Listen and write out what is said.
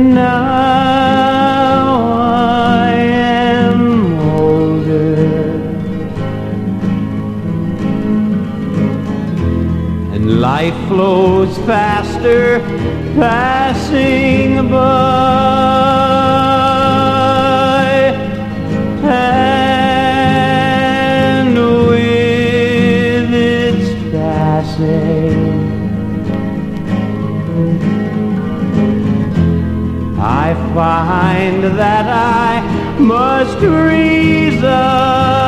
now I am older, and life flows faster, passing by, and with its passing I find that I must reason